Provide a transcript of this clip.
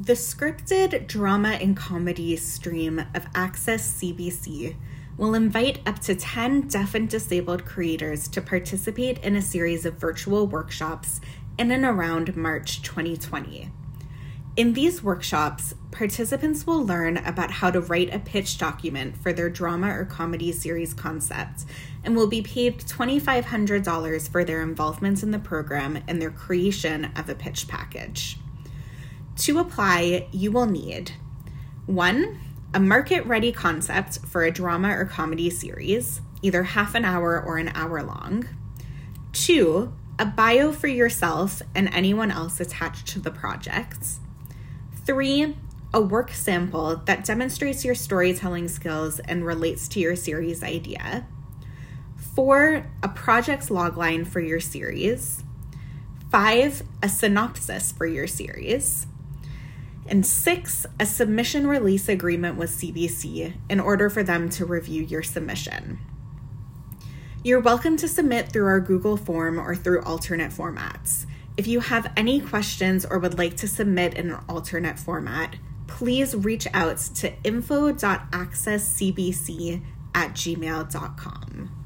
The scripted drama and comedy stream of Access CBC will invite up to 10 deaf and disabled creators to participate in a series of virtual workshops in and around March 2020. In these workshops, participants will learn about how to write a pitch document for their drama or comedy series concept and will be paid $2,500 for their involvement in the program and their creation of a pitch package. To apply, you will need 1. A market-ready concept for a drama or comedy series, either half an hour or an hour long. 2. A bio for yourself and anyone else attached to the project. 3. A work sample that demonstrates your storytelling skills and relates to your series idea. 4. A project's logline for your series. 5. A synopsis for your series. And 6, a submission release agreement with CBC in order for them to review your submission. You're welcome to submit through our Google form or through alternate formats. If you have any questions or would like to submit in an alternate format, please reach out to info.accesscbc@gmail.com.